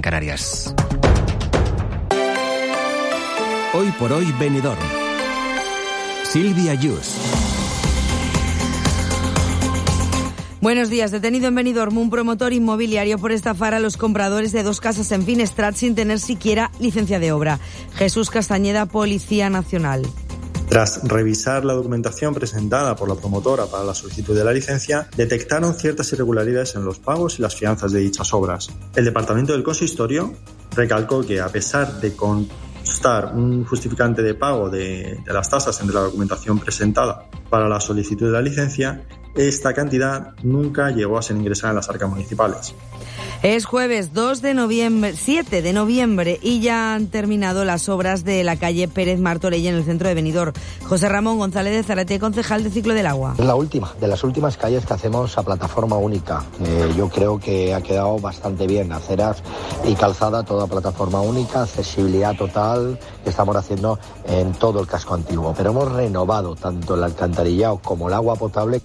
Canarias. Hoy por hoy, Benidorm. Silvia Yus. Buenos días. Detenido en Benidorm un promotor inmobiliario por estafar a los compradores de 2 casas en Finestrat sin tener siquiera licencia de obra. Jesús Castañeda, Policía Nacional. Tras revisar la documentación presentada por la promotora para la solicitud de la licencia, detectaron ciertas irregularidades en los pagos y las fianzas de dichas obras. El Departamento del Consistorio recalcó que, a pesar de constar un justificante de pago de las tasas entre la documentación presentada para la solicitud de la licencia, esta cantidad nunca llegó a ser ingresada en las arcas municipales. Es jueves 7 de noviembre y ya han terminado las obras de la calle Pérez Martorell en el centro de Benidorm. José Ramón González de Zárate, concejal de Ciclo del Agua. Es la última, de las últimas calles que hacemos a plataforma única. Yo creo que ha quedado bastante bien. Aceras y calzada, toda plataforma única, accesibilidad total que estamos haciendo en todo el casco antiguo. Pero hemos renovado tanto el alcantarillado como el agua potable.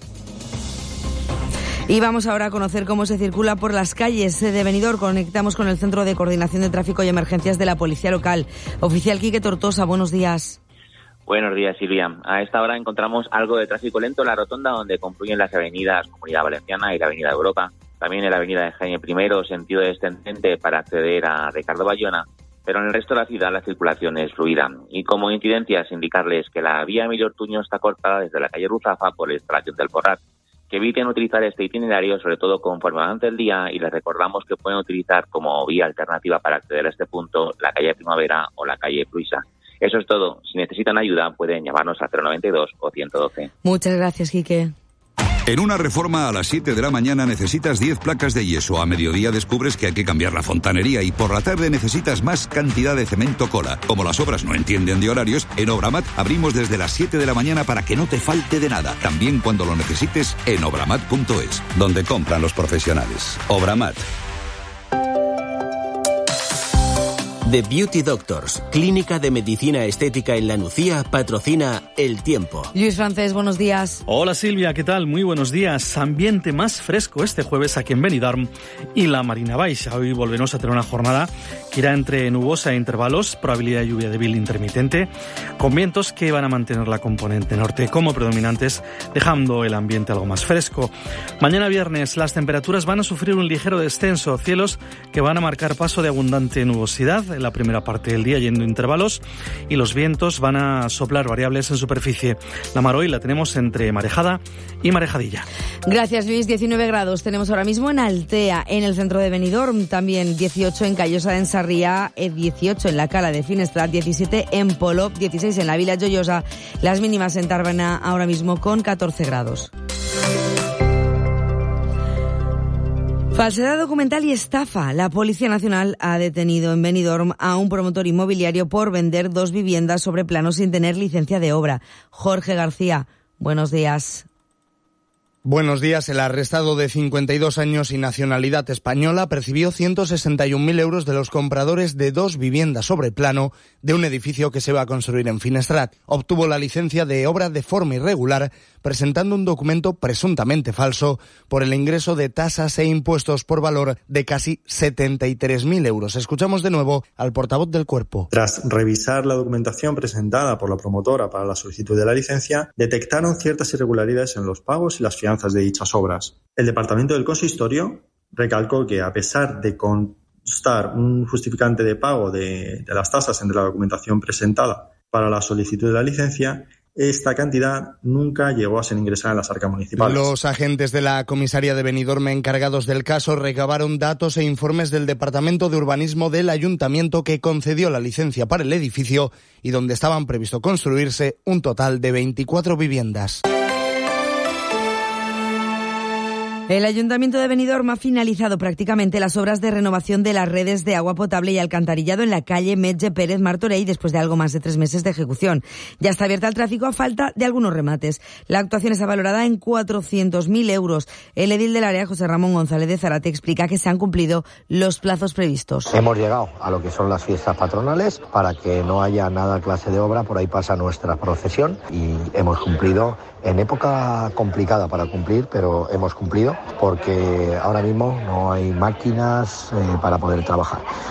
Y vamos ahora a conocer cómo se circula por las calles de Benidorm. Conectamos con el Centro de Coordinación de Tráfico y Emergencias de la Policía Local. Oficial Quique Tortosa, buenos días. Buenos días, Silvia. A esta hora encontramos algo de tráfico lento en la rotonda donde confluyen las avenidas Comunidad Valenciana y la Avenida Europa. También en la Avenida de Jaime I, sentido descendente para acceder a Ricardo Bayona. Pero en el resto de la ciudad la circulación es fluida. Y como incidencias, indicarles que la vía Emilio Ortuño está cortada desde la calle Ruzafa por la instalación del Porrat. Que eviten utilizar este itinerario, sobre todo conforme avance el día, y les recordamos que pueden utilizar como vía alternativa para acceder a este punto la calle Primavera o la calle Pruisa. Eso es todo. Si necesitan ayuda, pueden llamarnos al 092 o 112. Muchas gracias, Quique. En una reforma a las 7 de la mañana necesitas 10 placas de yeso. A mediodía descubres que hay que cambiar la fontanería y por la tarde necesitas más cantidad de cemento cola. Como las obras no entienden de horarios, en Obramat abrimos desde las 7 de la mañana para que no te falte de nada. También cuando lo necesites en obramat.es, donde compran los profesionales. Obramat. The Beauty Doctors, clínica de medicina estética en La Nucía, patrocina El Tiempo. Luis Francés, buenos días. Hola Silvia, ¿qué tal? Muy buenos días. Ambiente más fresco este jueves aquí en Benidorm y la Marina Baixa. Hoy volvemos a tener una jornada que irá entre nubosa e intervalos, probabilidad de lluvia débil intermitente, con vientos que van a mantener la componente norte como predominantes, dejando el ambiente algo más fresco. Mañana viernes las temperaturas van a sufrir un ligero descenso, cielos que van a marcar paso de abundante nubosidad en la primera parte del día yendo intervalos y los vientos van a soplar variables en superficie. La mar hoy la tenemos entre marejada y marejadilla. Gracias, Luis. 19 grados tenemos ahora mismo en Altea, en el centro de Benidorm, también 18 en Callosa de Sarriá, 18 en la Cala de Finestrat, 17 en Polop, 16 en la Vila Joyosa, las mínimas en Tàrbena ahora mismo con 14 grados. Falsedad documental y estafa. La Policía Nacional ha detenido en Benidorm a un promotor inmobiliario por vender 2 viviendas sobre plano sin tener licencia de obra. Jorge García, buenos días. Buenos días. El arrestado de 52 años y nacionalidad española percibió 161.000 euros de los compradores de 2 viviendas sobre plano de un edificio que se va a construir en Finestrat. Obtuvo la licencia de obra de forma irregular, presentando un documento presuntamente falso por el ingreso de tasas e impuestos por valor de casi 73.000 euros. Escuchamos de nuevo al portavoz del Cuerpo. Tras revisar la documentación presentada por la promotora para la solicitud de la licencia, detectaron ciertas irregularidades en los pagos y las fianzas de dichas obras. El Departamento del Consistorio recalcó que, a pesar de constar un justificante de pago de las tasas entre la documentación presentada para la solicitud de la licencia, esta cantidad nunca llegó a ser ingresada en las arcas municipales. Los agentes de la comisaría de Benidorm encargados del caso recabaron datos e informes del Departamento de Urbanismo del Ayuntamiento que concedió la licencia para el edificio y donde estaban previsto construirse un total de 24 viviendas. El Ayuntamiento de Benidorm ha finalizado prácticamente las obras de renovación de las redes de agua potable y alcantarillado en la calle Metge Pérez Martorell después de algo más de 3 meses de ejecución. Ya está abierta al tráfico a falta de algunos remates. La actuación está valorada en 400.000 euros. El edil del área, José Ramón González de Zárate, explica que se han cumplido los plazos previstos. Hemos llegado a lo que son las fiestas patronales para que no haya nada clase de obra. Por ahí pasa nuestra procesión y hemos cumplido en época complicada para cumplir, pero hemos cumplido porque ahora mismo no hay máquinas para poder trabajar.